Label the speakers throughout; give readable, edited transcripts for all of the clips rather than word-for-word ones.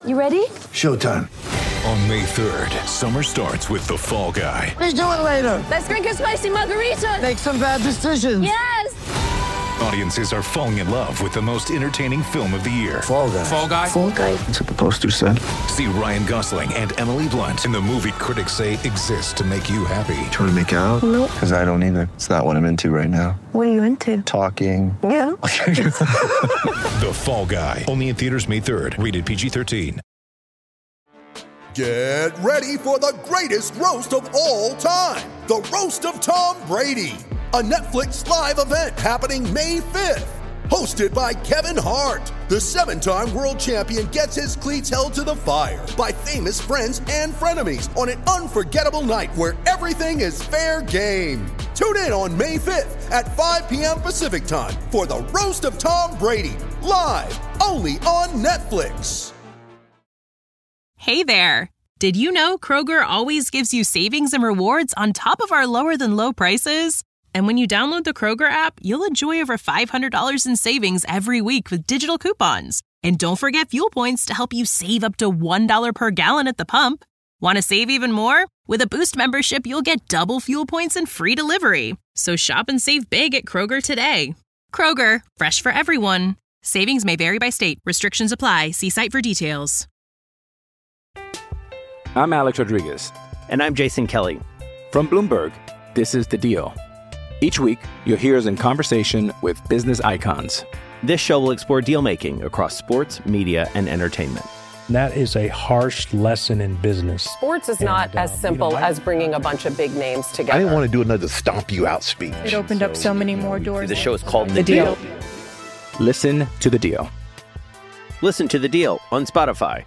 Speaker 1: You ready?
Speaker 2: Showtime.
Speaker 3: On May 3rd, summer starts with The Fall Guy.
Speaker 2: Let's do it later.
Speaker 1: Let's drink a spicy margarita.
Speaker 2: Make some bad decisions.
Speaker 1: Yes!
Speaker 3: Audiences are falling in love with the most entertaining film of the year.
Speaker 2: Fall Guy.
Speaker 4: Fall Guy?
Speaker 1: Fall Guy.
Speaker 2: That's what the poster said.
Speaker 3: See Ryan Gosling and Emily Blunt in the movie critics say exists to make you happy.
Speaker 5: Trying to make it out?
Speaker 1: Nope.
Speaker 5: Because I don't either. It's not what I'm into right now.
Speaker 1: What are you into?
Speaker 5: Talking.
Speaker 1: Yeah.
Speaker 3: The Fall Guy. Only in theaters May 3rd. Rated PG-13.
Speaker 6: Get ready for the greatest roast of all time. The Roast of Tom Brady. A Netflix live event happening May 5th. Hosted by Kevin Hart. The 7-time world champion gets his cleats held to the fire by famous friends and frenemies on an unforgettable night where everything is fair game. Tune in on May 5th at 5 p.m. Pacific time for the Roast of Tom Brady. Live only on Netflix.
Speaker 7: Hey there! Did you know Kroger always gives you savings and rewards on top of our lower-than-low prices? And when you download the Kroger app, you'll enjoy over $500 in savings every week with digital coupons. And don't forget fuel points to help you save up to $1 per gallon at the pump. Want to save even more? With a Boost membership, you'll get double fuel points and free delivery. So shop and save big at Kroger today. Kroger, fresh for everyone. Savings may vary by state. Restrictions apply. See site for details.
Speaker 8: I'm Alex Rodriguez.
Speaker 9: And I'm Jason Kelly.
Speaker 8: From Bloomberg, this is The Deal. Each week, you'll hear us in conversation with business icons.
Speaker 9: This show will explore deal-making across sports, media, and entertainment.
Speaker 10: That is a harsh lesson in business.
Speaker 11: Sports is not as simple as bringing a bunch of big names together.
Speaker 12: I didn't want to do another stomp you out speech.
Speaker 13: It opened up so many more doors.
Speaker 9: The show is called The Deal.
Speaker 8: Listen to The Deal.
Speaker 9: Listen to The Deal on Spotify.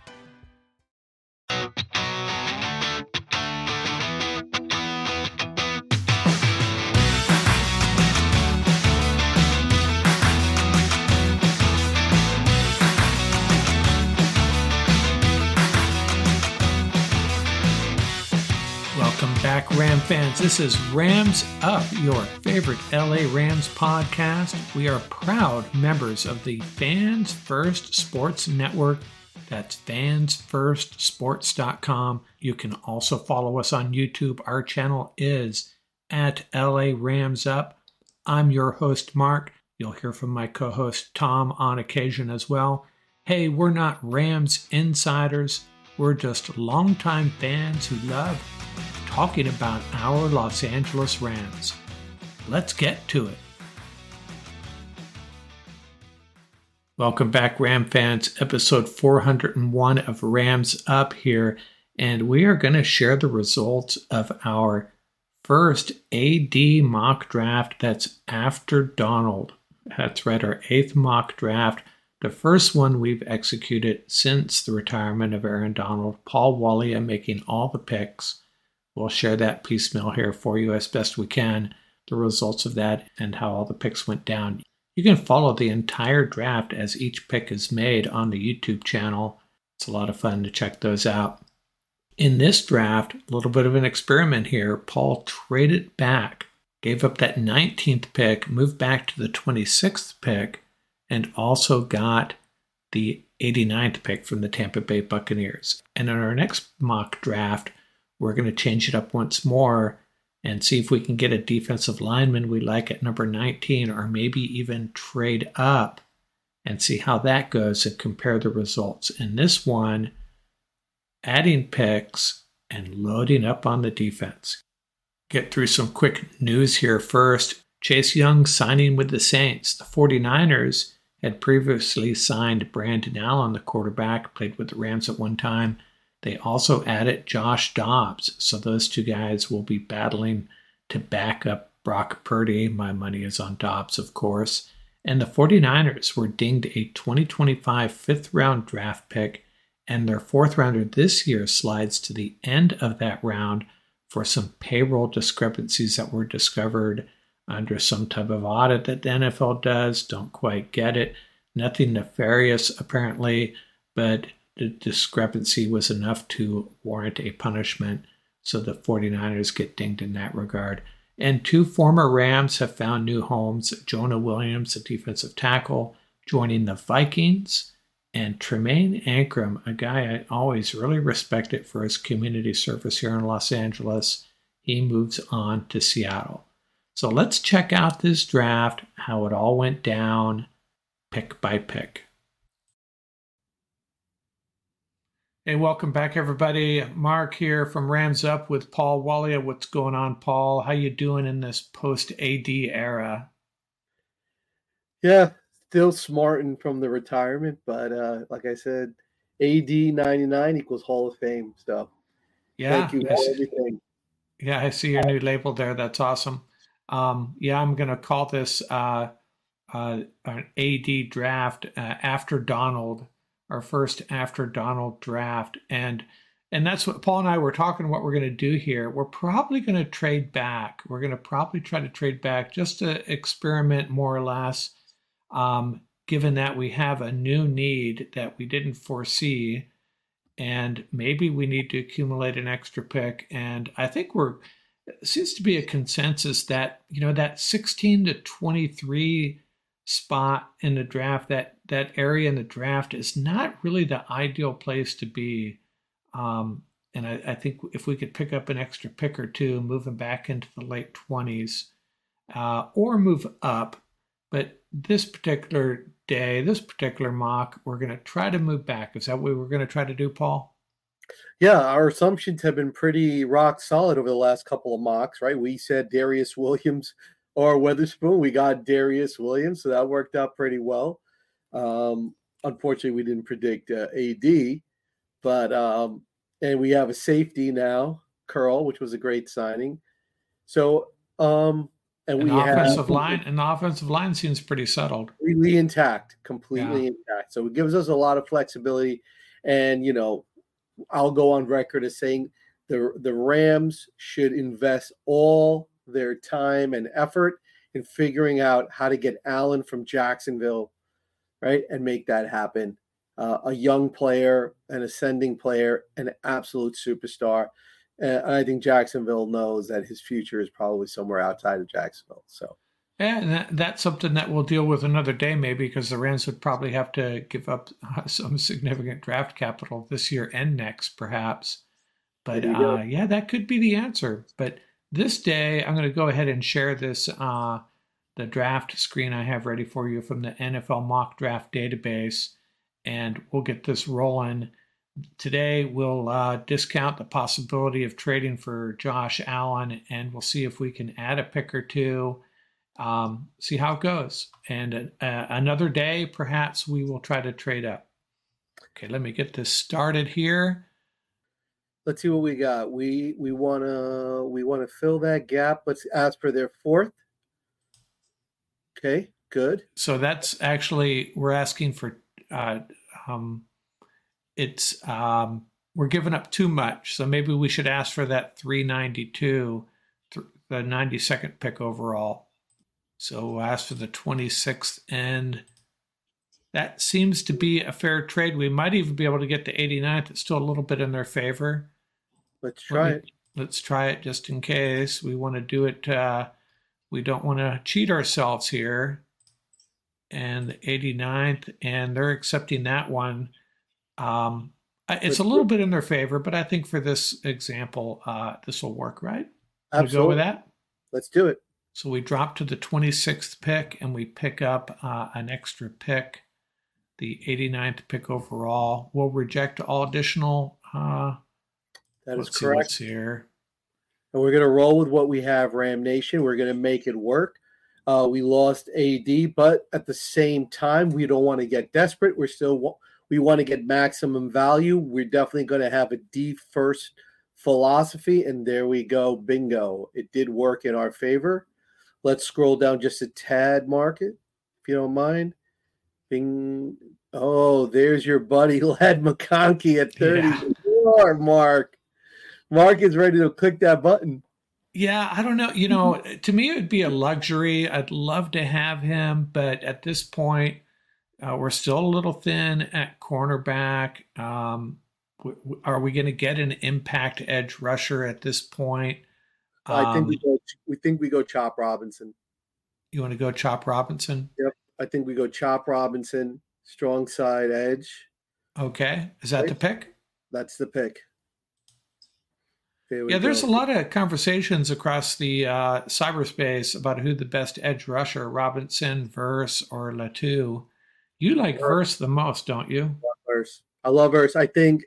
Speaker 14: Welcome back, Ram fans. This is Rams Up, your favorite LA Rams podcast. We are proud members of the Fans First Sports Network. That's fansfirstsports.com. You can also follow us on YouTube. Our channel is at LA Rams Up. I'm your host, Mark. You'll hear from my co-host, Tom, on occasion as well. Hey, we're not Rams insiders. We're just longtime fans who love talking about our Los Angeles Rams. Let's get to it. Welcome back, Ram fans. Episode 401 of Rams Up here, and we are going to share the results of our first AD mock draft that's after Donald. That's right, our 8th mock draft. The first one we've executed since the retirement of Aaron Donald. Paul Walia making all the picks. We'll share that piecemeal here for you as best we can, the results of that and how all the picks went down. You can follow the entire draft as each pick is made on the YouTube channel. It's a lot of fun to check those out. In this draft, a little bit of an experiment here. Paul traded back, gave up that 19th pick, moved back to the 26th pick, and also got the 89th pick from the Tampa Bay Buccaneers. And in our next mock draft, we're going to change it up once more and see if we can get a defensive lineman we like at number 19, or maybe even trade up and see how that goes and compare the results. In this one, adding picks and loading up on the defense. Get through some quick news here first. Chase Young signing with the Saints. The 49ers had previously signed Brandon Allen, the quarterback, played with the Rams at one time. They also added Josh Dobbs, so those two guys will be battling to back up Brock Purdy. My money is on Dobbs, of course. And the 49ers were dinged a 2025 fifth-round draft pick, and their fourth rounder this year slides to the end of that round for some payroll discrepancies that were discovered under some type of audit that the NFL does. Don't quite get it. Nothing nefarious, apparently, but the discrepancy was enough to warrant a punishment, so the 49ers get dinged in that regard. And two former Rams have found new homes. Jonah Williams, a defensive tackle, joining the Vikings, And Tremaine Ankrum, a guy I always really respected for his community service here in Los Angeles, he moves on to Seattle. So let's check out this draft, how it all went down, pick by pick. Hey, welcome back, everybody. Mark here from Rams Up with Paul Walia. What's going on, Paul? How you doing in this post-AD era?
Speaker 4: Yeah, still smarting from the retirement, but like I said, AD 99 equals Hall of Fame stuff.
Speaker 14: Yeah,
Speaker 4: thank you for everything.
Speaker 14: Yeah, I see your new label there. That's awesome. Yeah, I'm going to call this an AD draft after Donald, our first after Donald draft, and that's what Paul and I were talking. What we're going to do here, we're probably going to trade back. We're going to probably try to trade back just to experiment more or less. Given that we have a new need that we didn't foresee, and maybe we need to accumulate an extra pick. And I think seems to be a consensus that, that 16 to 23 spot in the draft, that area in the draft is not really the ideal place to be. And I think if we could pick up an extra pick or two, moving back into the late 20s, or move up. But this particular day, this particular mock, we're going to try to move back. Is that what we're going to try to do, Paul?
Speaker 4: Yeah, our assumptions have been pretty rock solid over the last couple of mocks, right? We said Darius Williams or Weatherspoon. We got Darius Williams, so that worked out pretty well. Unfortunately, we didn't predict AD, but and we have a safety now, Curl, which was a great signing. So, and the
Speaker 14: offensive line seems pretty settled.
Speaker 4: Completely intact. So it gives us a lot of flexibility. And, I'll go on record as saying the Rams should invest all their time and effort in figuring out how to get Allen from Jacksonville, right, and make that happen. A young player, an ascending player, an absolute superstar. And I think Jacksonville knows that his future is probably somewhere outside of Jacksonville. So,
Speaker 14: yeah, and that's something that we'll deal with another day, maybe, because the Rams would probably have to give up some significant draft capital this year and next, perhaps. But yeah, that could be the answer. But this day, I'm going to go ahead and share this the draft screen I have ready for you from the NFL Mock Draft Database, and we'll get this rolling. Today, we'll discount the possibility of trading for Josh Allen, and we'll see if we can add a pick or two, see how it goes. And another day, perhaps we will try to trade up. Okay, let me get this started here.
Speaker 4: Let's see what we got. We want to fill that gap. Let's ask for their fourth. Okay, good.
Speaker 14: So that's actually, we're asking for we're giving up too much, so maybe we should ask for that 392, the 92nd pick overall. So we'll ask for the 26th, and that seems to be a fair trade. We might even be able to get the 89th. It's still a little bit in their favor.
Speaker 4: Let's try it.
Speaker 14: Let's try it just in case. We want to do it. We don't want to cheat ourselves here. And the 89th, and they're accepting that one. It's a little bit in their favor, but I think for this example, this will work, right?
Speaker 4: Absolutely.
Speaker 14: Go with that?
Speaker 4: Let's do it.
Speaker 14: So we drop to the 26th pick, and we pick up an extra pick, the 89th pick overall. We'll reject all additional.
Speaker 4: That is correct.
Speaker 14: What's here.
Speaker 4: And we're going to roll with what we have, Ram Nation. We're going to make it work. We lost AD, but at the same time, we don't want to get desperate. We want to get maximum value. We're definitely going to have a D first philosophy, and there we go. Bingo. It did work in our favor. Let's scroll down just a tad, Market, if you don't mind. Bing. Oh, there's your buddy, Ladd McConkey at 34, Mark. Mark is ready to click that button.
Speaker 14: Yeah, I don't know. To me, it would be a luxury. I'd love to have him, but at this point, we're still a little thin at cornerback. Are we going to get an impact edge rusher at this point?
Speaker 4: I think we go Chop Robinson.
Speaker 14: You want to go Chop Robinson?
Speaker 4: Yep. I think we go Chop Robinson, strong side edge.
Speaker 14: Okay. Is that the pick?
Speaker 4: That's the pick.
Speaker 14: There's a lot of conversations across the cyberspace about who the best edge rusher, Robinson, Verse, or Latu. You like Verse the most, don't you?
Speaker 4: I love Verse. I think,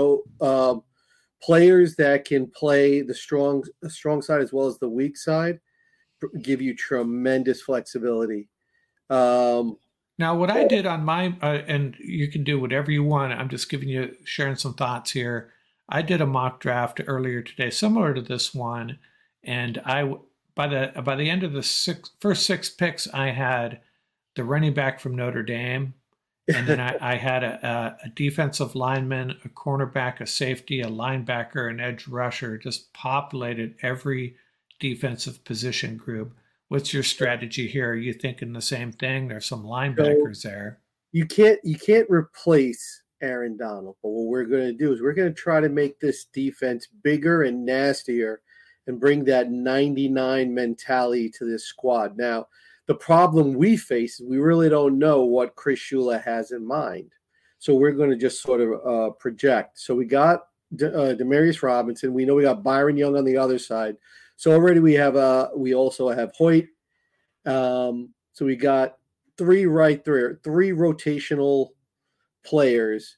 Speaker 4: players that can play the strong side as well as the weak side give you tremendous flexibility.
Speaker 14: Now, what I did on my, and you can do whatever you want. I'm just sharing some thoughts here. I did a mock draft earlier today, similar to this one, and by the end of the first 6 picks, I had the running back from Notre Dame, and then I had a defensive lineman, a cornerback, a safety, a linebacker, an edge rusher. Just populated every defensive position group. What's your strategy here? Are you thinking the same thing? There's some linebackers there.
Speaker 4: You can't replace Aaron Donald, but what we're going to do is we're going to try to make this defense bigger and nastier and bring that 99 mentality to this squad. Now, the problem we face is we really don't know what Chris Shula has in mind. So we're going to just sort of project. So we got Demarius Robinson. We know we got Byron Young on the other side. So already we also have Hoyt. So we got three rotational players,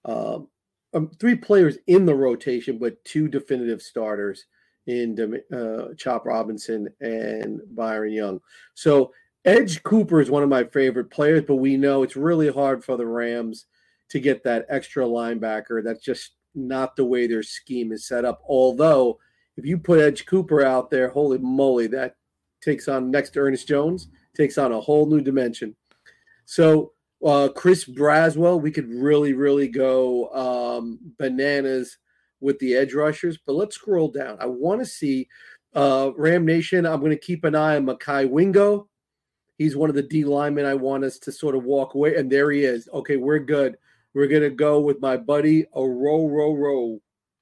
Speaker 4: 3 players in the rotation, but 2 definitive starters in Chop Robinson and Byron Young. So Edge Cooper is one of my favorite players, but we know it's really hard for the Rams to get that extra linebacker. That's just not the way their scheme is set up. Although if you put Edge Cooper out there, holy moly, that takes on, next to Ernest Jones, takes on a whole new dimension. So Chris Braswell, we could really, really go bananas with the edge rushers. But let's scroll down. I want to see Ram Nation. I'm going to keep an eye on Makai Wingo. He's one of the D linemen I want us to sort of walk away. And there he is. Okay, we're good. We're going to go with my buddy, a row.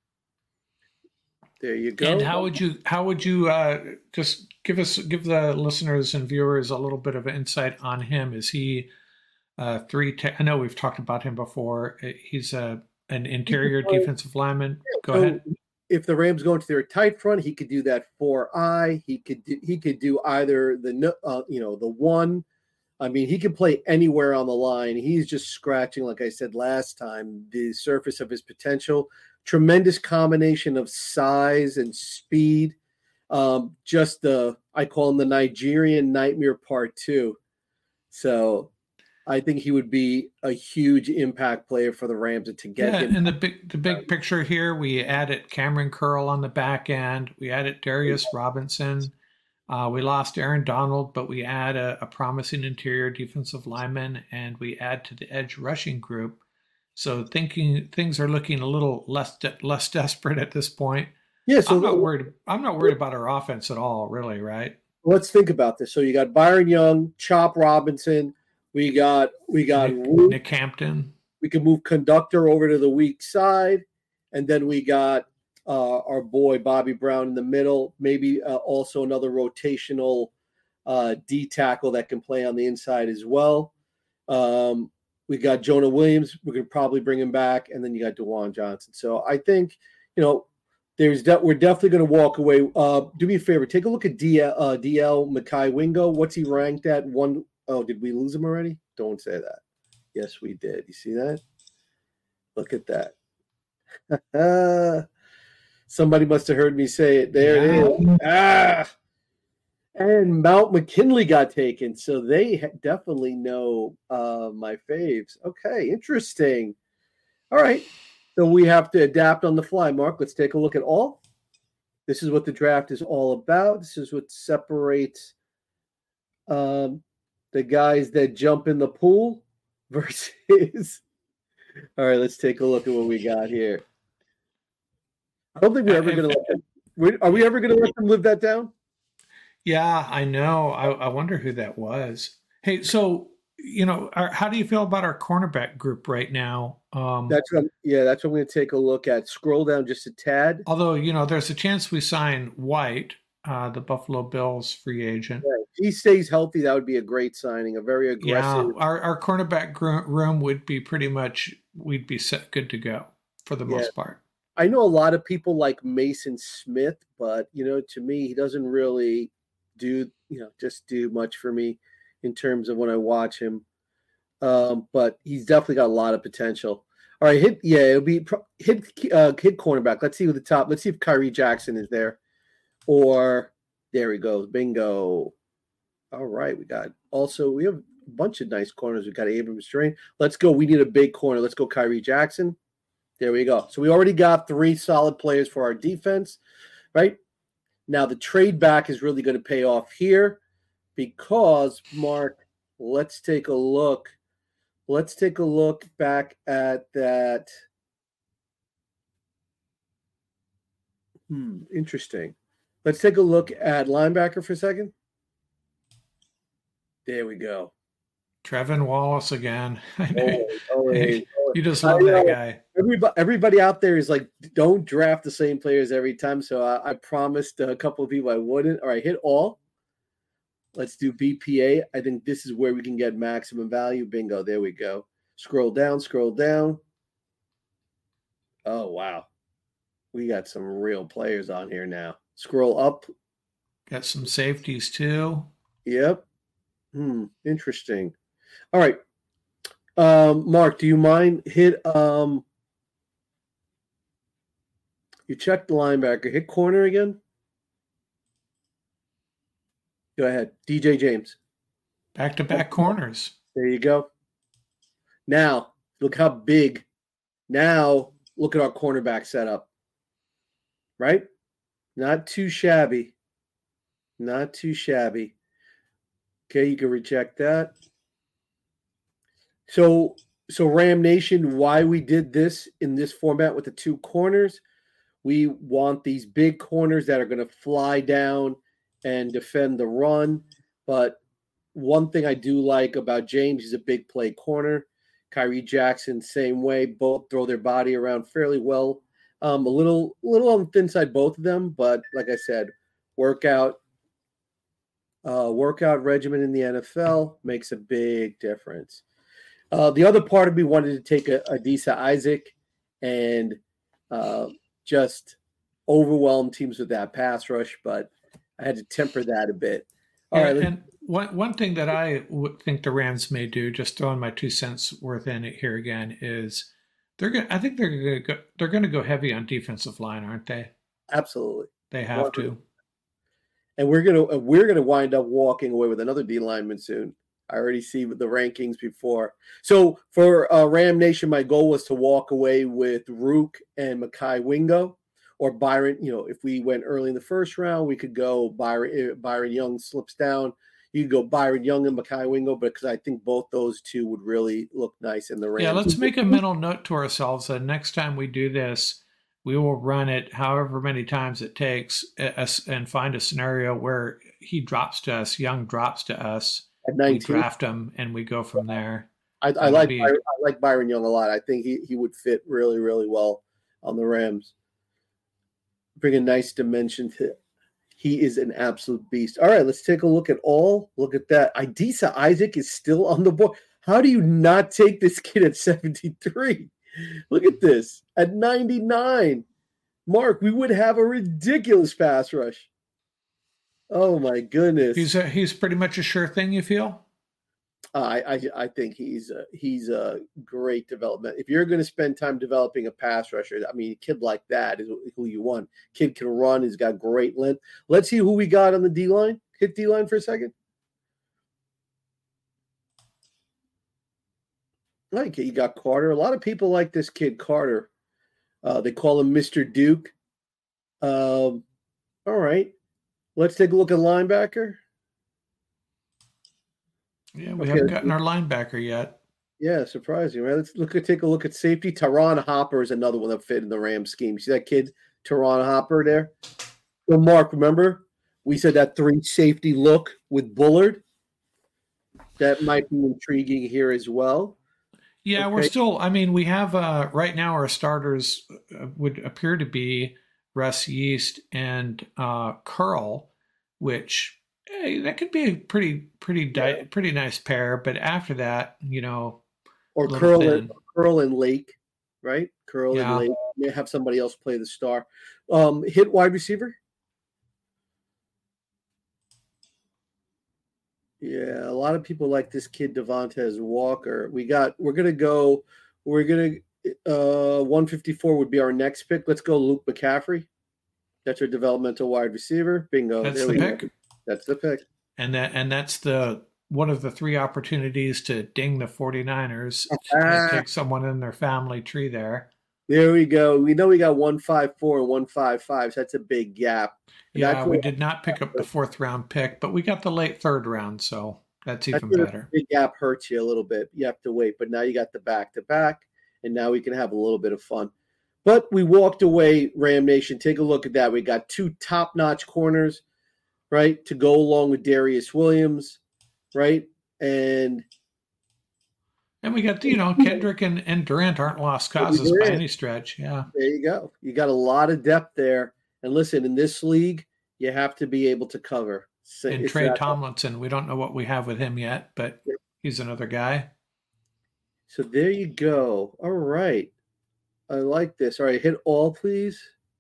Speaker 4: There you go.
Speaker 14: And how would you just give the listeners and viewers a little bit of insight on him? Is he I know we've talked about him before. He's an interior defensive lineman. Go ahead.
Speaker 4: If the Rams go into their tight front, he could do that 4-eye. He could do either the 1. I mean, he can play anywhere on the line. He's just scratching, like I said last time, the surface of his potential. Tremendous combination of size and speed. I call him the Nigerian Nightmare Part 2. So I think he would be a huge impact player for the Rams to get him.
Speaker 14: And the big picture here, we added Cameron Curl on the back end. We added Darius Robinson. We lost Aaron Donald, but we add a promising interior defensive lineman, and we add to the edge rushing group. So things are looking a little less desperate at this point.
Speaker 4: Yeah, so
Speaker 14: I'm not worried about our offense at all, really, right?
Speaker 4: Let's think about this. So you got Byron Young, Chop Robinson. We got
Speaker 14: Nick Hampton.
Speaker 4: We can move Conductor over to the weak side, and then we got our boy Bobby Brown in the middle. Maybe also another rotational D tackle that can play on the inside as well. We got Jonah Williams. We could probably bring him back, and then you got DeJuan Johnson. So I think we're definitely going to walk away. Do me a favor, take a look at DL Makai Wingo. What's he ranked at? 1. Oh, did we lose him already? Don't say that. Yes, we did. You see that? Look at that. Somebody must have heard me say it. There it is. And Mount McKinley got taken. So they definitely know my faves. Okay, interesting. All right. So we have to adapt on the fly. Mark, let's take a look at all. This is what the draft is all about. This is what separates the guys that jump in the pool versus. All right, let's take a look at what we got here. I don't think we're ever going to let them. Are we ever going to let them live that down?
Speaker 14: Yeah, I know. I wonder who that was. Hey, so how do you feel about our cornerback group right now?
Speaker 4: That's what I'm going to take a look at. Scroll down just a tad.
Speaker 14: Although there's a chance we sign White. the Buffalo Bills free agent.
Speaker 4: Yeah, if he stays healthy, that would be a great signing, a very aggressive.
Speaker 14: Yeah, our cornerback room would be pretty much, we'd be set good to go for the most part.
Speaker 4: I know a lot of people like Mason Smith, but, to me, he doesn't really do much for me in terms of when I watch him. But he's definitely got a lot of potential. All right, it'll be hit cornerback. Let's see let's see if Kyrie Jackson is there. Or there he goes. Bingo. All right, we have a bunch of nice corners. We got Abrams Strain. Let's go. We need a big corner. Let's go Kyrie Jackson. There we go. So we already got 3 solid players for our defense, right? Now the trade back is really going to pay off here because, Mark, let's take a look. Let's take a look back at that. Interesting. Let's take a look at linebacker for a second. There we go.
Speaker 14: Trevin Wallace again.
Speaker 4: Always.
Speaker 14: You just love that guy.
Speaker 4: Everybody out there is like, don't draft the same players every time. So I promised a couple of people I wouldn't. All right, hit all. Let's do BPA. I think this is where we can get maximum value. Bingo. There we go. Scroll down. Oh, wow. We got some real players on here now. Scroll up.
Speaker 14: Got some safeties too.
Speaker 4: Yep. Interesting. All right. Mark, do you mind hit you checked the linebacker. Hit corner again. Go ahead. DJ James.
Speaker 14: Back-to-back corners.
Speaker 4: There you go. Now, look how big. Now, look at our cornerback setup. Right? Not too shabby. Okay, you can reject that. So Ram Nation, why we did this in this format with the 2 corners, we want these big corners that are going to fly down and defend the run. But one thing I do like about James, he's a big play corner. Kyrie Jackson, same way. Both throw their body around fairly well. A little on the thin side, both of them. But like I said, workout regimen in the NFL makes a big difference. The other part of me wanted to take Adisa Isaac and just overwhelm teams with that pass rush, but I had to temper that a bit. All right.
Speaker 14: And one thing that I would think the Rams may do, just throwing my 2 cents worth in it here again, is they're going to go heavy on defensive line, aren't they?
Speaker 4: Absolutely,
Speaker 14: they have to.
Speaker 4: And we're gonna wind up walking away with another D lineman soon. I already see the rankings before. So for Ram Nation, my goal was to walk away with Rook and Mekhi Wingo. Or Byron, if we went early in the first round, we could go Byron Young slips down. You could go Byron Young and Mekhi Wingo, because I think both those 2 would really look nice in the Rams.
Speaker 14: Yeah, let's make a mental note to ourselves that next time we do this, we will run it however many times it takes and find a scenario where he drops to us, Young drops to us,
Speaker 4: at 19.
Speaker 14: We draft him, and we go from there.
Speaker 4: I like Byron Young a lot. I think he would fit really, really well on the Rams. Bring a nice dimension to it. He is an absolute beast. All right, let's take a look at all. Look at that. Adisa Isaac is still on the board. How do you not take this kid at 73? Look at this. At 99. Mark, we would have a ridiculous pass rush. Oh, my goodness.
Speaker 14: He's pretty much a sure thing, you feel?
Speaker 4: I think he's a great development. If you're going to spend time developing a pass rusher, I mean, a kid like that is who you want. Kid can run. He's got great length. Let's see who we got on the D-line. Hit D-line for a second. Like you got Carter. A lot of people like this kid, Carter. They call him Mr. Duke. All right. Let's take a look at linebacker.
Speaker 14: Yeah, we haven't gotten our linebacker yet.
Speaker 4: Yeah, surprising, right? Let's take a look at safety. Teron Hopper is another one that fit in the Rams scheme. See that kid, Teron Hopper there? So, Mark, remember we said that 3 safety look with Bullard? That might be intriguing here as well.
Speaker 14: Yeah, okay. We're still, we have right now our starters would appear to be Russ Yeast and Curl. which that could be a pretty nice pair. But after that,
Speaker 4: or Curl and Lake, right? Curl and Lake. You have somebody else play the star. Hit wide receiver. Yeah, a lot of people like this kid Devontae Walker. We're gonna 154 would be our next pick. Let's go Luke McCaffrey. That's our developmental wide receiver. Bingo.
Speaker 14: That's the pick.
Speaker 4: Go. That's the pick.
Speaker 14: And that's the one of the 3 opportunities to ding the 49ers. Take someone in their family tree there.
Speaker 4: There we go. We know we got 154 and 155, so that's a big gap.
Speaker 14: Yeah, we did not pick up the 4th round pick, but we got the late 3rd round, so that's even better.
Speaker 4: Big gap hurts you a little bit. You have to wait, but now you got the back-to-back, and now we can have a little bit of fun. But we walked away, Ram Nation. Take a look at that. We got 2 top-notch corners, right, to go along with Darius Williams, right? And
Speaker 14: we got, Kendrick and Durant aren't lost causes by any stretch. Yeah.
Speaker 4: There you go. You got a lot of depth there. And listen, in this league, you have to be able to cover.
Speaker 14: And Trey Tomlinson, we don't know what we have with him yet, but he's another guy.
Speaker 4: So there you go. All right. I like this. All right, hit all, please.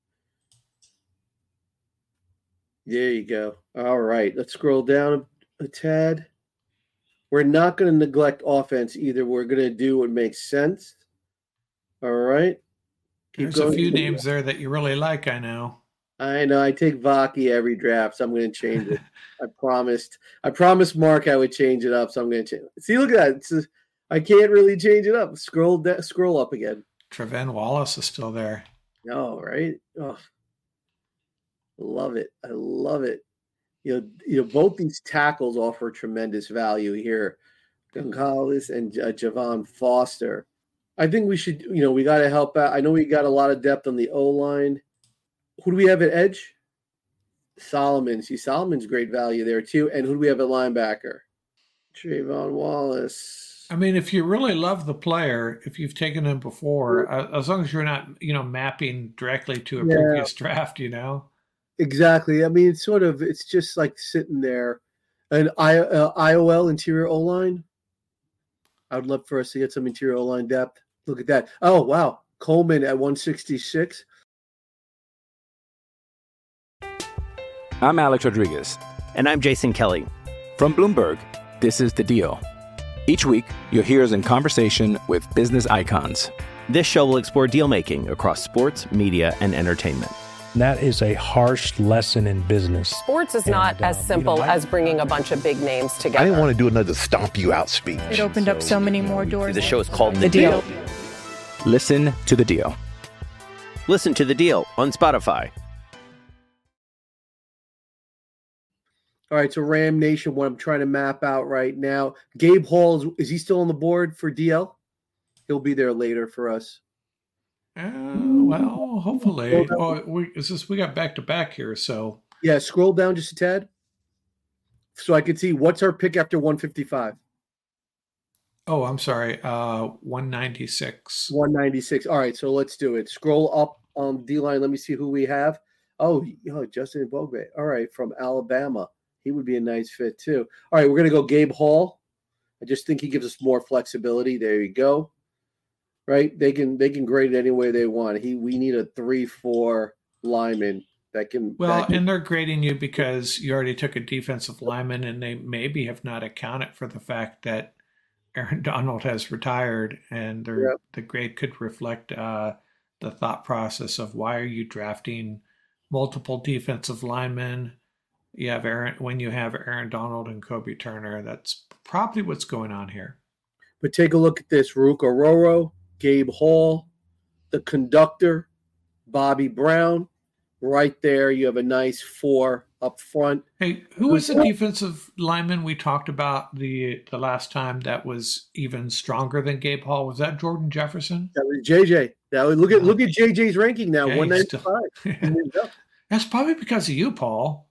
Speaker 4: There you go. All right. Let's scroll down a tad. We're not going to neglect offense either. We're going to do what makes sense. All right.
Speaker 14: There's a few names there that you really like, I know.
Speaker 4: I know. I take Vaki every draft, so I'm going to change it. I promised Mark I would change it up, so I'm going to change it. See, look at that. I can't really change it up. Scroll up again.
Speaker 14: Trevin Wallace is still there.
Speaker 4: Oh, right. Oh, love it. I love it. Both these tackles offer tremendous value here. Gonzalez and Javon Foster. I think we should, we got to help out. I know we got a lot of depth on the O-line. Who do we have at edge? Solomon. See, Solomon's great value there too. And who do we have at linebacker? Trayvon Wallace.
Speaker 14: I mean, if you really love the player, if you've taken him before, as long as you're not, mapping directly to a previous draft,
Speaker 4: Exactly. I mean, it's just like sitting there. An IOL interior O-line. I would love for us to get some interior O-line depth. Look at that. Oh, wow. Coleman at 166.
Speaker 8: I'm Alex Rodriguez.
Speaker 9: And I'm Jason Kelly.
Speaker 8: From Bloomberg, this is The Deal. Each week, you'll hear us in conversation with business icons.
Speaker 9: This show will explore deal-making across sports, media, and entertainment.
Speaker 10: That is a harsh lesson in business.
Speaker 11: Sports is not as simple as bringing a bunch of big names together.
Speaker 12: I didn't want to do another stomp you out speech.
Speaker 13: It opened up so many more doors.
Speaker 9: The show is called The Deal.
Speaker 8: Listen to The Deal.
Speaker 9: Listen to The Deal on Spotify.
Speaker 4: All right, so Ram Nation, what I'm trying to map out right now. Gabe Hall, is he still on the board for DL? He'll be there later for us.
Speaker 14: Well, hopefully. We got back to back here, so
Speaker 4: yeah. Scroll down just a tad, so I can see what's our pick after 155.
Speaker 14: Oh, I'm sorry. 196.
Speaker 4: 196. All right, so let's do it. Scroll up on D line. Let me see who we have. Oh, Justin Bogbe. All right, from Alabama. He would be a nice fit too. All right, we're gonna go Gabe Hall. I just think he gives us more flexibility. There you go. Right, they can grade it any way they want. We need a 3-4 lineman that can.
Speaker 14: Well, and they're grading you because you already took a defensive lineman, and they maybe have not accounted for the fact that Aaron Donald has retired, and the grade could reflect the thought process of why are you drafting multiple defensive linemen? When you have Aaron Donald and Kobe Turner, that's probably what's going on here.
Speaker 4: But take a look at this: Ruka Roro, Gabe Hall, the conductor, Bobby Brown. Right there, you have a nice 4 up front.
Speaker 14: Hey, who was the defensive lineman we talked about the last time that was even stronger than Gabe Hall? Was that Jordan Jefferson?
Speaker 4: That was JJ. Look at JJ's ranking now, 195.
Speaker 14: That's probably because of you, Paul.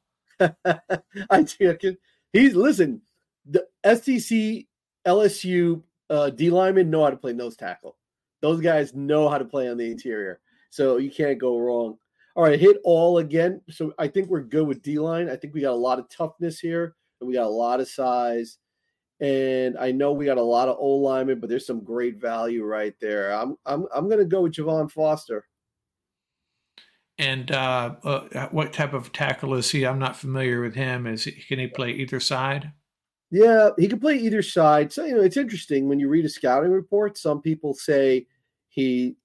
Speaker 4: Listen, the STC, LSU D linemen know how to play nose tackle. Those guys know how to play on the interior, so you can't go wrong. All right, hit all again. So I think we're good with D-line. I think we got a lot of toughness here, and we got a lot of size. And I know we got a lot of old linemen, but there's some great value right there. I'm going to go with Javon Foster.
Speaker 14: And what type of tackle is he? I'm not familiar with him. Can he play either side?
Speaker 4: Yeah, he can play either side. So, it's interesting when you read a scouting report. Some people say he's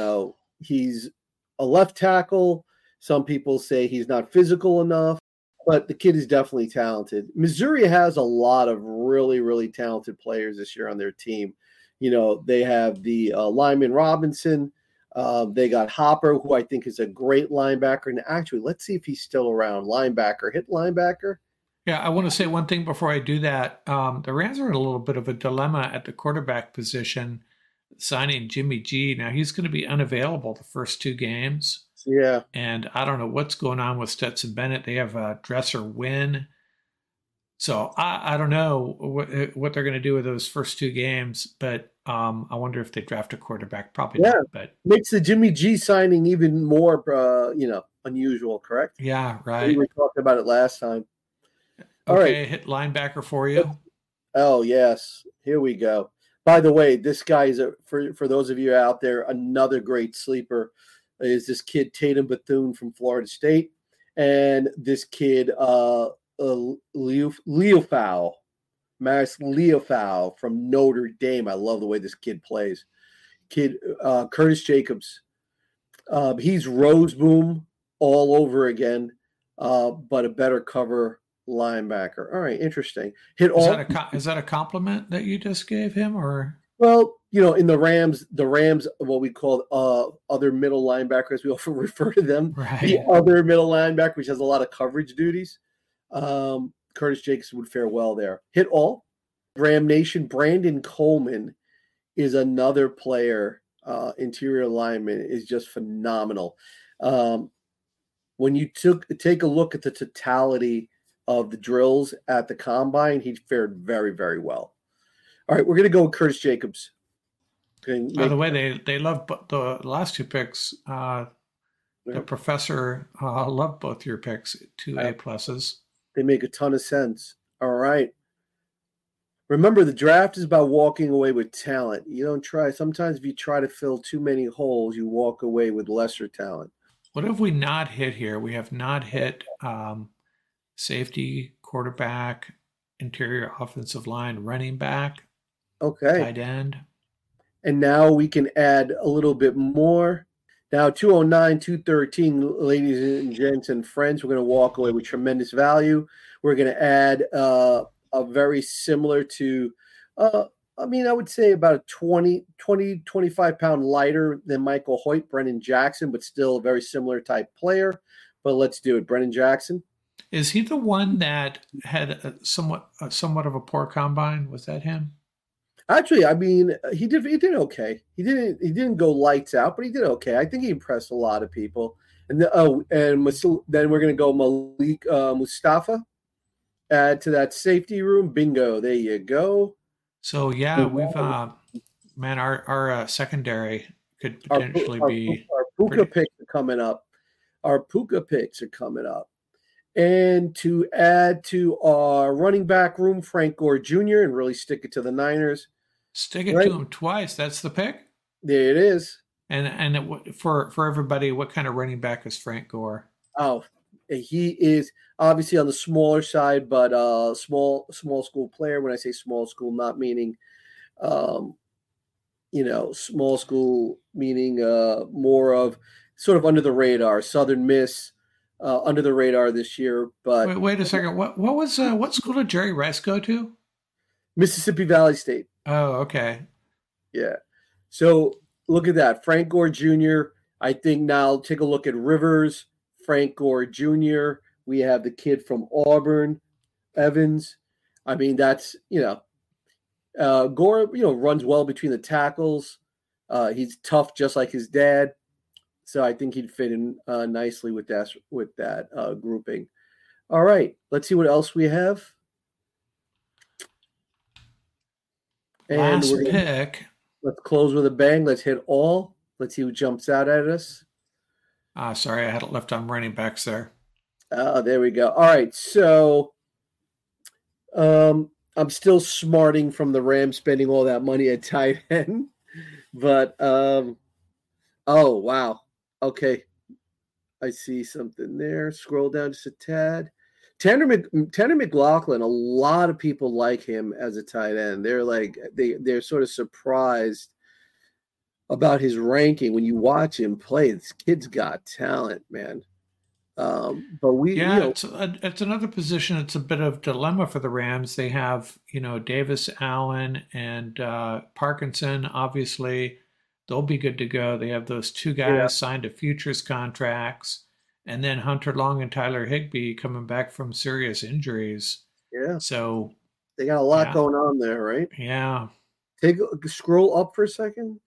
Speaker 4: a left tackle. Some people say he's not physical enough, but the kid is definitely talented. Missouri has a lot of really, really talented players this year on their team. They have the lineman Robinson. They got Hopper, who I think is a great linebacker. And actually, let's see if he's still around. Linebacker, hit linebacker.
Speaker 14: Yeah, I want to say one thing before I do that. The Rams are in a little bit of a dilemma at the quarterback position, signing Jimmy G. Now, he's going to be unavailable the first 2 games.
Speaker 4: Yeah.
Speaker 14: And I don't know what's going on with Stetson Bennett. They have a Dresser win. So I don't know what they're going to do with those first 2 games, but I wonder if they draft a quarterback. Probably not. But
Speaker 4: makes the Jimmy G signing even more, unusual, correct?
Speaker 14: Yeah, right.
Speaker 4: We were talking about it last time.
Speaker 14: All
Speaker 4: right.
Speaker 14: Hit linebacker for you.
Speaker 4: Oh, yes. Here we go. By the way, this guy is, for those of you out there, another great sleeper is this kid Tatum Bethune from Florida State. And this kid, Leofau, Maris Leofau from Notre Dame. I love the way this kid plays. Curtis Jacobs. He's Roseboom all over again, but a better cover linebacker. All right, interesting.
Speaker 14: Is that a compliment that you just gave him, or?
Speaker 4: Well, in the Rams, what we call other middle linebackers, we often refer to them.
Speaker 14: Right.
Speaker 4: The other middle linebacker, which has a lot of coverage duties. Curtis Jacobs would fare well there. Hit all. Ram Nation, Brandon Coleman is another player. Interior lineman is just phenomenal. When you take a look at the totality of the drills at the combine, he fared very, very well. All right, we're going to go with Curtis Jacobs.
Speaker 14: By the way, they love the last 2 picks. The professor loved both your picks, 2 A+.
Speaker 4: They make a ton of sense. All right. Remember, the draft is about walking away with talent. You don't try. Sometimes if you try to fill too many holes, you walk away with lesser talent.
Speaker 14: What have we not hit here? We have not hit safety, quarterback, interior offensive line, running back, tight end.
Speaker 4: And now we can add a little bit more. Now, 209, 213, ladies and gents and friends, we're going to walk away with tremendous value. We're going to add a very similar to, I would say about a 20, 25-pound lighter than Michael Hoyt, Brennan Jackson, but still a very similar type player. But let's do it. Brennan Jackson.
Speaker 14: Is he the one that had somewhat of a poor combine? Was that him?
Speaker 4: Actually, he did okay. He didn't go lights out, but he did okay. I think he impressed a lot of people. And then we're going to go Malik Mustafa. Add to that safety room. Bingo. There you go.
Speaker 14: So yeah, we've our secondary could potentially be.
Speaker 4: Our Puka picks are coming up. And to add to our running back room, Frank Gore Jr., and really stick it to the Niners.
Speaker 14: Stick it to him twice. That's the pick?
Speaker 4: There it is.
Speaker 14: And for everybody, what kind of running back is Frank Gore?
Speaker 4: Oh, he is obviously on the smaller side, but small school player. When I say small school, not meaning, small school meaning more of sort of under the radar. Southern Miss, under the radar this year. But
Speaker 14: wait a second. What school did Jerry Rice go to?
Speaker 4: Mississippi Valley State.
Speaker 14: Oh, okay.
Speaker 4: Yeah. So look at that. Frank Gore Jr. I think now take a look at Rivers, Frank Gore Jr. We have the kid from Auburn, Evans. I mean, that's, Gore, runs well between the tackles. He's tough just like his dad. So I think he'd fit in nicely with that grouping. All right. Let's see what else we have. And
Speaker 14: last pick.
Speaker 4: Let's close with a bang. Let's hit all. Let's see who jumps out at us.
Speaker 14: Sorry, I had it left on running backs there.
Speaker 4: There we go. All right, so I'm still smarting from the Rams spending all that money at tight end, but oh wow, okay, I see something there. Scroll down just a tad. Tanner McLaughlin, a lot of people like him as a tight end. They're sort of surprised about his ranking when you watch him play. This kid's got talent, man. But
Speaker 14: it's another position. It's a bit of dilemma for the Rams. They have, Davis, Allen, and Parkinson. Obviously, they'll be good to go. They have those two guys signed to futures contracts, and then Hunter Long and Tyler Higbee coming back from serious injuries.
Speaker 4: Yeah.
Speaker 14: So
Speaker 4: they got a lot going on there, right?
Speaker 14: Yeah.
Speaker 4: Scroll up for a second.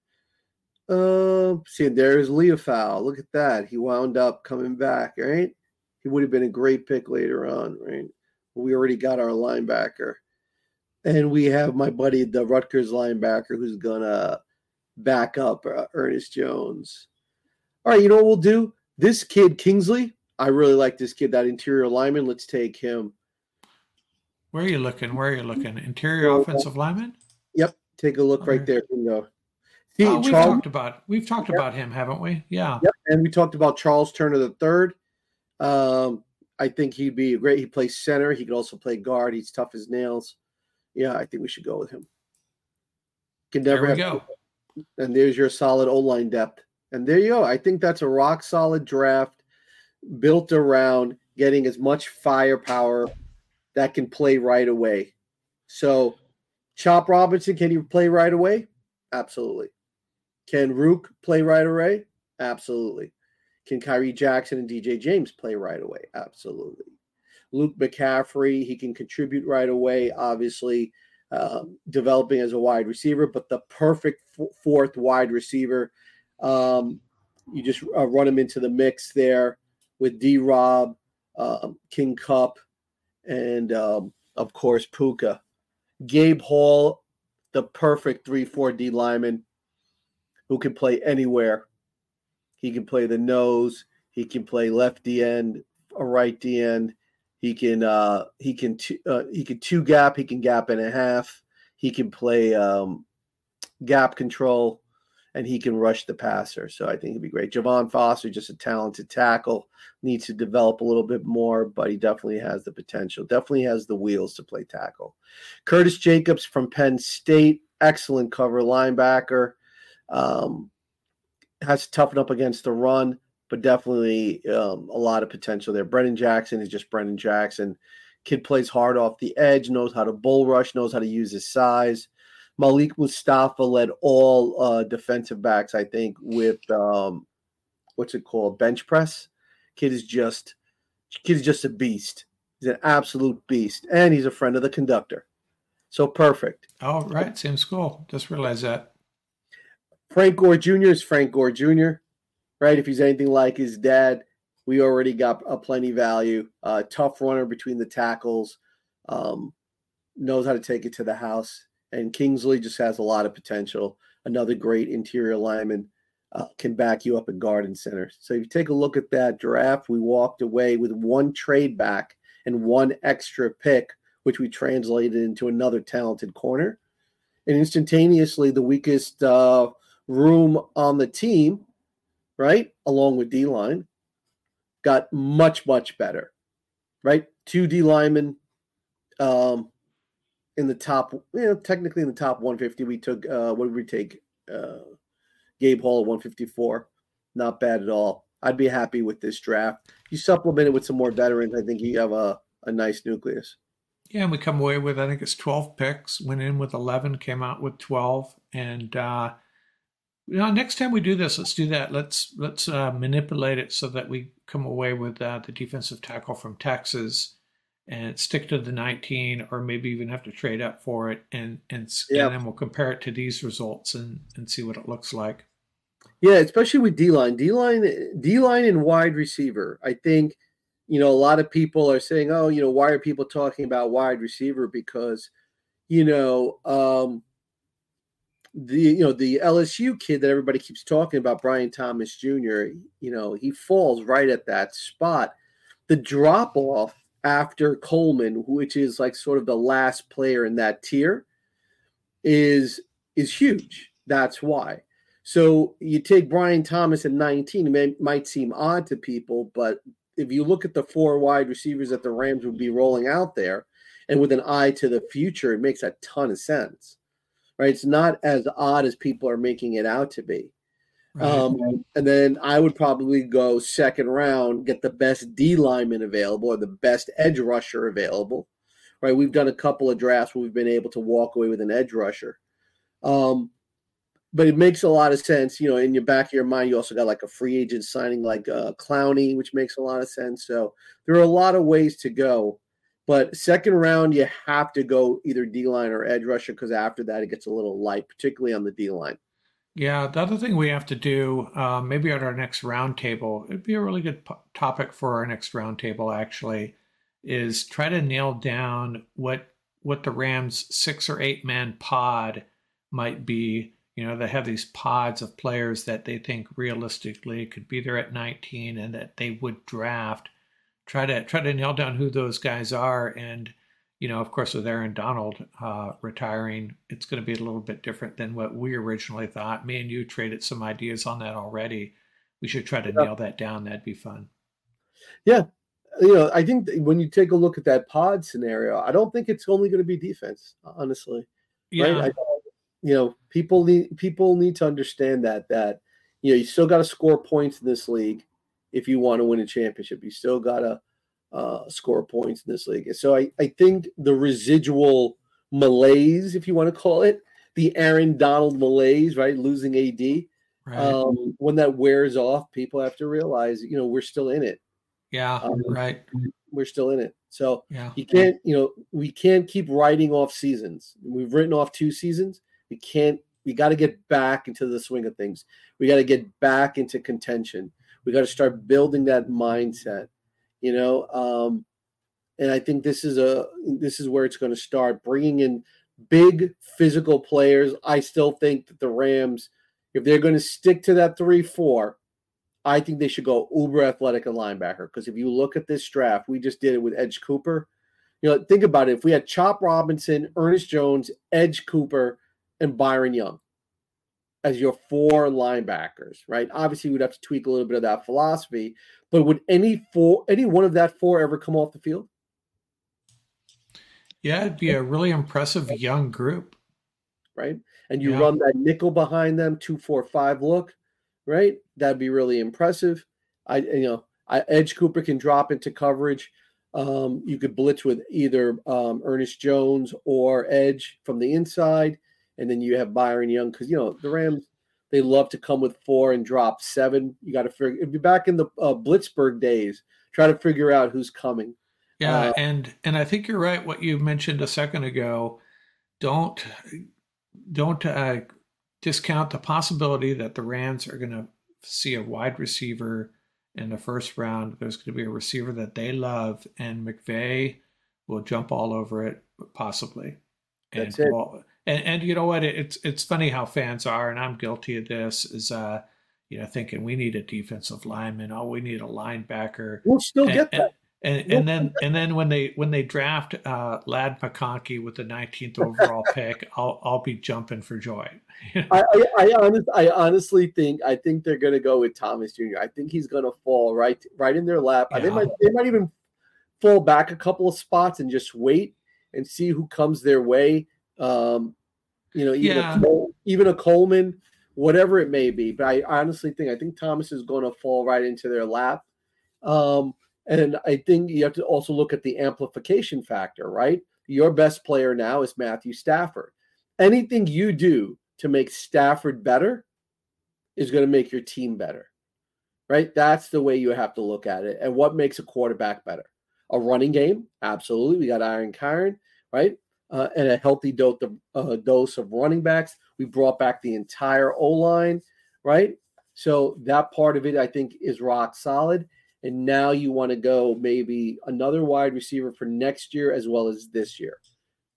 Speaker 4: See, there's Leofau. Look at that. He wound up coming back, right? He would have been a great pick later on, right? We already got our linebacker. And we have my buddy, the Rutgers linebacker, who's going to back up Ernest Jones. All right, you know what we'll do? This kid, Kingsley, I really like this kid, that interior lineman. Let's take him.
Speaker 14: Where are you looking? Interior offensive lineman?
Speaker 4: Yep. Take a look right there. Bingo.
Speaker 14: We've talked about him, haven't we? Yeah.
Speaker 4: Yep. And we talked about Charles Turner III. I think he'd be great. He plays center. He could also play guard. He's tough as nails. Yeah, I think we should go with him.
Speaker 14: There we go.
Speaker 4: And there's your solid O-line depth. And there you go. I think that's a rock solid draft built around getting as much firepower that can play right away. So, Chop Robinson, can he play right away? Absolutely. Can Rook play right away? Absolutely. Can Kyrie Jackson and DJ James play right away? Absolutely. Luke McCaffrey, he can contribute right away, obviously, developing as a wide receiver, but the perfect fourth wide receiver. You just run him into the mix there with D-Rob, King Cup, and, of course, Puka. Gabe Hall, the perfect 3-4 D lineman who can play anywhere. He can play the nose. He can play left D end, a right D end. He can two gap. He can gap and a half. He can play gap control, and he can rush the passer. So I think it'd be great. Javon Foster, just a talented tackle, needs to develop a little bit more, but he definitely has the potential. Definitely has the wheels to play tackle. Curtis Jacobs from Penn State, excellent cover linebacker. Has to toughen up against the run, but definitely a lot of potential there. Brennan Jackson is just Brennan Jackson. Kid plays hard off the edge, knows how to bull rush, knows how to use his size. Malik Mustafa led all defensive backs, I think, with what's it called? Bench press. Kid is just a beast. He's an absolute beast. And he's a friend of the conductor. So perfect.
Speaker 14: Oh, right. Same school. Just realized that.
Speaker 4: Frank Gore Jr. is Frank Gore Jr., right? If he's anything like his dad, we already got a plenty value. Tough runner between the tackles, knows how to take it to the house. And Kingsley just has a lot of potential. Another great interior lineman, can back you up in guard and center. So if you take a look at that draft, we walked away with one trade back and one extra pick, which we translated into another talented corner. And instantaneously, the weakest room on the team, right, along with D-line, got much, much better, right? 2 D linemen in the top, technically in the top 150. We took, what did we take? Gabe Hall at 154. Not bad at all. I'd be happy with this draft. You supplement it with some more veterans, I think you have a nice nucleus.
Speaker 14: Yeah, and we come away with, I think it's 12 picks, went in with 11, came out with 12. And, next time we do this, let's do that. Let's manipulate it so that we come away with the defensive tackle from Texas and stick to the 19, or maybe even have to trade up for it. And then we'll compare it to these results and see what it looks like.
Speaker 4: Yeah, especially with D-line and wide receiver. I think, a lot of people are saying, why are people talking about wide receiver? Because, the the LSU kid that everybody keeps talking about, Brian Thomas Jr., he falls right at that spot. The drop off after Coleman, which is like sort of the last player in that tier, is huge. That's why. So you take Brian Thomas at 19, it might seem odd to people, but if you look at the 4 wide receivers that the Rams would be rolling out there, and with an eye to the future, it makes a ton of sense, right? It's not as odd as people are making it out to be. Right. And then I would probably go second round, get the best D lineman available or the best edge rusher available, right? We've done a couple of drafts where we've been able to walk away with an edge rusher. But it makes a lot of sense, in your back of your mind. You also got like a free agent signing like Clowney, which makes a lot of sense. So there are a lot of ways to go. But second round, you have to go either D-line or edge rusher because after that, it gets a little light, particularly on the D-line.
Speaker 14: Yeah, the other thing we have to do, maybe at our next roundtable, it'd be a really good topic for our next roundtable, actually, is try to nail down what the Rams' 6 or 8 man pod might be. They have these pods of players that they think realistically could be there at 19 and that they would draft. Try to nail down who those guys are. And, of course, with Aaron Donald retiring, it's going to be a little bit different than what we originally thought. Me and you traded some ideas on that already. We should try to nail that down. That'd be fun. Yeah.
Speaker 4: I think when you take a look at that pod scenario, I don't think it's only going to be defense, honestly.
Speaker 14: Yeah.
Speaker 4: Right? People need to understand that you still got to score points in this league if you want to win a championship. You still got to score points in this league. So I think the residual malaise, if you want to call it, the Aaron Donald malaise, right, losing AD,
Speaker 14: right.
Speaker 4: When that wears off, people have to realize, we're still in it.
Speaker 14: Yeah, right.
Speaker 4: We're still in it. So
Speaker 14: yeah.
Speaker 4: You can't, we can't keep writing off seasons. We've written off 2 seasons. We got to get back into the swing of things. We got to get back into contention. We got to start building that mindset, and I think this is where it's going to start, bringing in big physical players. I still think that the Rams, if they're going to stick to that 3-4, I think they should go uber athletic and linebacker. Because if you look at this draft, we just did it with Edge Cooper. Think about it. If we had Chop Robinson, Ernest Jones, Edge Cooper, and Byron Young as your 4 linebackers, right? Obviously, we'd have to tweak a little bit of that philosophy, but would any one of that 4 ever come off the field?
Speaker 14: Yeah, it'd be a really impressive young group.
Speaker 4: Right? And you run that nickel behind them, 2-4-5 look, right? That'd be really impressive. Edge Cooper can drop into coverage. You could blitz with either Ernest Jones or Edge from the inside. And then you have Byron Young because, the Rams, they love to come with 4 and drop 7. You got to figure – it'd be back in the Blitzburg days. Try to figure out who's coming.
Speaker 14: Yeah, and I think you're right what you mentioned a second ago. Don't discount the possibility that the Rams are going to see a wide receiver in the first round. There's going to be a receiver that they love, and McVay will jump all over it, possibly.
Speaker 4: That's it.
Speaker 14: And you know what? It's funny how fans are, and I'm guilty of this, is thinking we need a defensive lineman. Oh, we need a linebacker.
Speaker 4: We'll still get that.
Speaker 14: And then when they draft Ladd McConkey with the 19th overall pick, I'll be jumping for joy.
Speaker 4: I honestly think they're going to go with Thomas Jr. I think he's going to fall right in their lap.
Speaker 14: Yeah.
Speaker 4: They might even fall back a couple of spots and just wait and see who comes their way. Even a Coleman, whatever it may be. But I honestly think Thomas is going to fall right into their lap. And I think you have to also look at the amplification factor, right? Your best player now is Matthew Stafford. Anything you do to make Stafford better is going to make your team better, right? That's the way you have to look at it. And what makes a quarterback better? A running game? Absolutely. We got Aaron Kyren, right? And a healthy dose of running backs. We brought back the entire O-line, right? So that part of it, I think, is rock solid. And now you want to go maybe another wide receiver for next year as well as this year.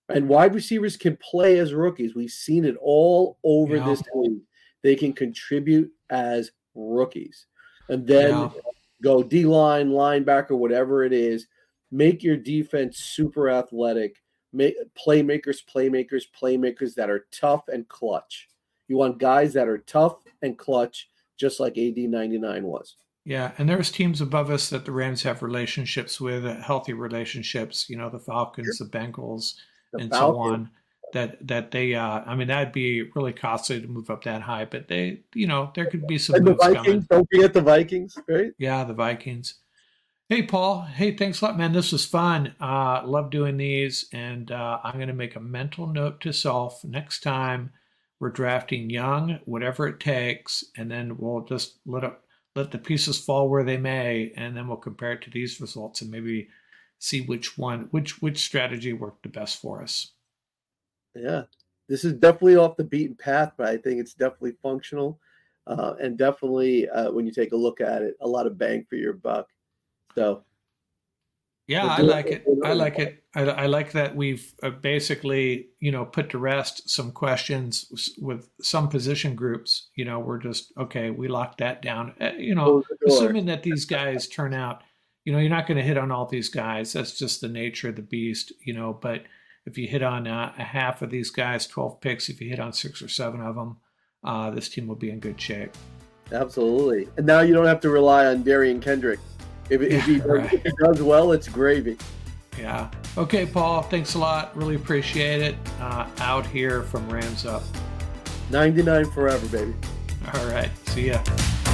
Speaker 4: And wide receivers can play as rookies. We've seen it all over this league. They can contribute as rookies. And then go D-line, linebacker, whatever it is. Make your defense super athletic. Make playmakers that are tough and clutch. You want guys that are tough and clutch, just like AD 99 was.
Speaker 14: Yeah, and there's teams above us that the Rams have relationships with, healthy relationships, the Falcons, the Bengals, so on, that they, that'd be really costly to move up that high, but they, there could be some.
Speaker 4: And the Vikings,
Speaker 14: coming.
Speaker 4: Don't forget the Vikings, right?
Speaker 14: Yeah, the Vikings. Hey, Paul. Hey, thanks a lot, man. This was fun. Love doing these, and I'm going to make a mental note to self next time we're drafting young, whatever it takes, and then we'll just let the pieces fall where they may, and then we'll compare it to these results and maybe see which strategy worked the best for us.
Speaker 4: Yeah, this is definitely off the beaten path, but I think it's definitely functional, and definitely when you take a look at it, a lot of bang for your buck. So,
Speaker 14: yeah, I like it. I like it. I like that we've basically, put to rest some questions with some position groups. We're just, okay, we locked that down. Assuming that these guys turn out, you're not going to hit on all these guys. That's just the nature of the beast, but if you hit on a half of these guys, 12 picks, if you hit on 6 or 7 of them, this team will be in good shape.
Speaker 4: Absolutely. And now you don't have to rely on Darian Kendrick. If he does well, it's gravy.
Speaker 14: Yeah. Okay, Paul, thanks a lot. Really appreciate it. Out here from Rams Up.
Speaker 4: 99 forever, baby.
Speaker 14: All right. See ya.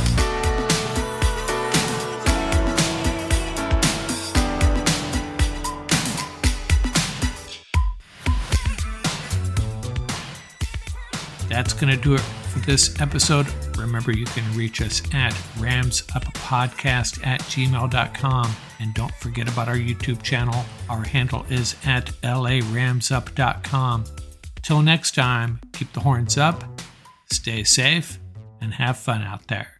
Speaker 14: That's going to do it for this episode. Remember, you can reach us at ramsuppodcast@gmail.com. And don't forget about our YouTube channel. Our handle is at laramsup.com. Till next time, keep the horns up, stay safe, and have fun out there.